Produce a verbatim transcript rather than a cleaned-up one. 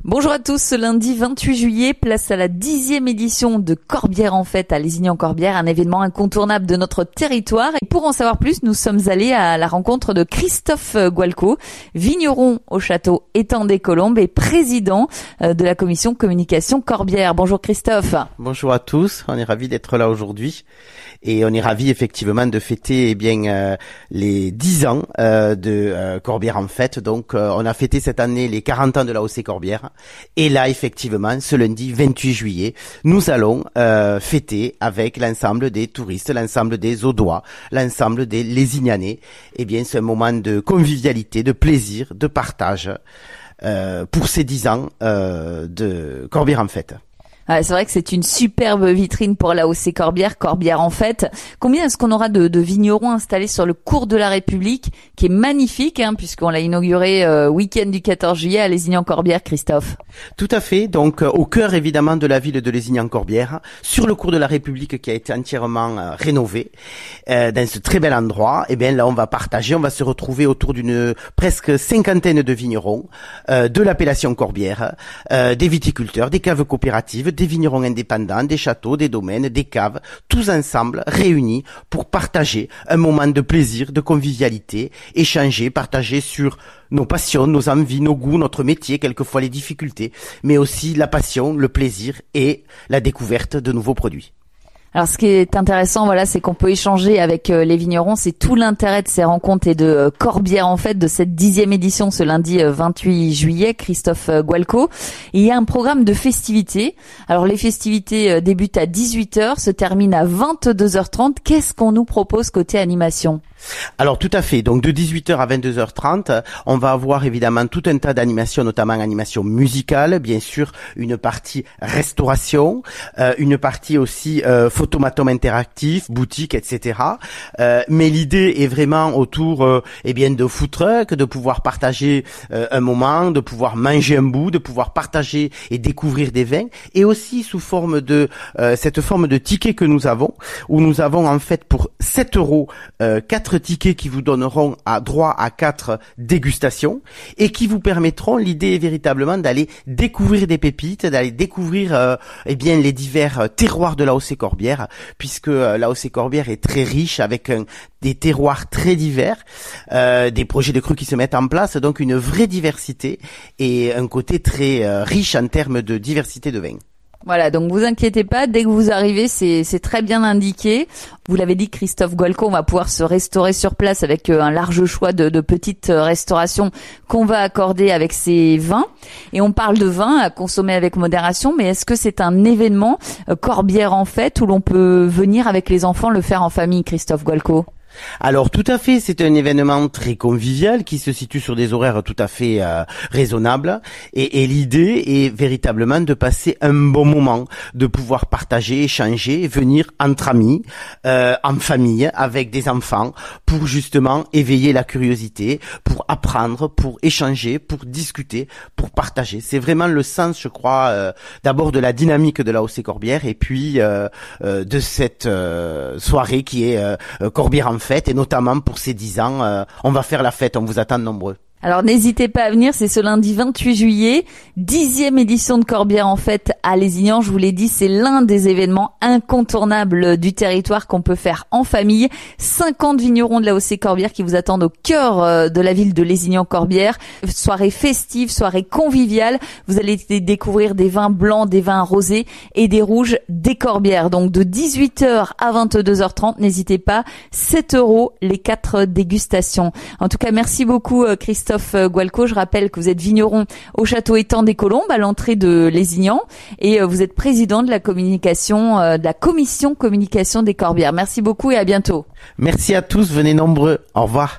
Bonjour à tous, ce lundi vingt-huit juillet, place à la dixième édition de Corbière en fête à Lézignan-Corbière, un événement incontournable de notre territoire. Et pour en savoir plus, nous sommes allés à la rencontre de Christophe Gualco, vigneron au château Étang des Colombes et président de la commission communication Corbière. Bonjour Christophe. Bonjour à tous, on est ravis d'être là aujourd'hui et on est ravis effectivement de fêter eh bien euh, les dix ans euh, de euh, Corbière en fête. Donc euh, on a fêté cette année les quarante ans de l'A O C Corbière. Et là, effectivement, ce lundi vingt-huit juillet, nous allons euh, fêter avec l'ensemble des touristes, l'ensemble des Audois, l'ensemble des Lézignanais. Eh bien, c'est un moment de convivialité, de plaisir, de partage euh, pour ces dix ans euh, de Corbière en fête. Ah, c'est vrai que c'est une superbe vitrine pour l'A O C Corbière, Corbière en fête. Combien est-ce qu'on aura de, de vignerons installés sur le cours de la République, qui est magnifique, hein, puisqu'on l'a inauguré euh, week-end du quatorze juillet à Lézignan-Corbière, Christophe? Tout à fait. Donc, euh, au cœur évidemment de la ville de Lézignan-Corbière, sur le cours de la République qui a été entièrement euh, rénové, euh, dans ce très bel endroit. Eh bien, là, on va partager, on va se retrouver autour d'une presque cinquantaine de vignerons euh, de l'appellation Corbière, euh, des viticulteurs, des caves coopératives, des vignerons indépendants, des châteaux, des domaines, des caves, tous ensemble réunis pour partager un moment de plaisir, de convivialité, échanger, partager sur nos passions, nos envies, nos goûts, notre métier, quelquefois les difficultés, mais aussi la passion, le plaisir et la découverte de nouveaux produits. Alors, ce qui est intéressant, voilà, c'est qu'on peut échanger avec euh, les vignerons. C'est tout l'intérêt de ces rencontres et de euh, Corbière en fête, de cette dixième édition ce lundi euh, vingt-huit juillet. Christophe euh, Gualco. Et il y a un programme de festivités. Alors, les festivités euh, débutent à dix-huit heures, se terminent à vingt-deux heures trente. Qu'est-ce qu'on nous propose côté animation ? Alors tout à fait, donc de dix-huit heures à vingt-deux heures trente, on va avoir évidemment tout un tas d'animations, notamment animation musicale, bien sûr une partie restauration, euh, une partie aussi euh, photomaton interactif, boutique, et cetera. Euh, mais l'idée est vraiment autour euh, eh bien de food truck, de pouvoir partager euh, un moment, de pouvoir manger un bout, de pouvoir partager et découvrir des vins, et aussi sous forme de euh, cette forme de ticket que nous avons, où nous avons en fait pour sept euros euh, quatre tickets qui vous donneront à droit à quatre dégustations et qui vous permettront, l'idée est véritablement d'aller découvrir des pépites, d'aller découvrir euh, eh bien les divers terroirs de l'A O C Corbière, puisque euh, l'A O C Corbière est très riche avec un, des terroirs très divers, euh, des projets de cru qui se mettent en place, donc une vraie diversité et un côté très euh, riche en termes de diversité de vins. Voilà, donc vous inquiétez pas, dès que vous arrivez, c'est c'est très bien indiqué. Vous l'avez dit, Christophe Gualco, on va pouvoir se restaurer sur place avec un large choix de, de petites restaurations qu'on va accorder avec ces vins. Et on parle de vin à consommer avec modération, mais est-ce que c'est un événement euh, Corbière en fête où l'on peut venir avec les enfants le faire en famille, Christophe Gualco ? Alors tout à fait, c'est un événement très convivial qui se situe sur des horaires tout à fait euh, raisonnables et, et l'idée est véritablement de passer un bon moment, de pouvoir partager, échanger, venir entre amis, euh, en famille, avec des enfants, pour justement éveiller la curiosité, pour apprendre, pour échanger, pour discuter, pour partager. C'est vraiment le sens, je crois, euh, d'abord de la dynamique de l'A O C Corbière et puis euh, euh, de cette euh, soirée qui est euh, Corbière en fête, et notamment pour ces dix ans, euh, on va faire la fête, on vous attend nombreux. Alors n'hésitez pas à venir, c'est ce lundi vingt-huit juillet, dixième édition de Corbière en fête à Lézignan. Je vous l'ai dit, c'est l'un des événements incontournables du territoire qu'on peut faire en famille. cinquante vignerons de l'A O C Corbière qui vous attendent au cœur de la ville de Lézignan-Corbière. Soirée festive, soirée conviviale. Vous allez découvrir des vins blancs, des vins rosés et des rouges des Corbières. Donc de dix-huit heures à vingt-deux heures trente, n'hésitez pas, sept euros les quatre dégustations. En tout cas, merci beaucoup Christophe Gualco. Je rappelle que vous êtes vigneron au château Étang des Colombes à l'entrée de Lézignan et vous êtes président de la communication, de la commission communication des Corbières. Merci beaucoup et à bientôt. Merci à tous, venez nombreux. Au revoir.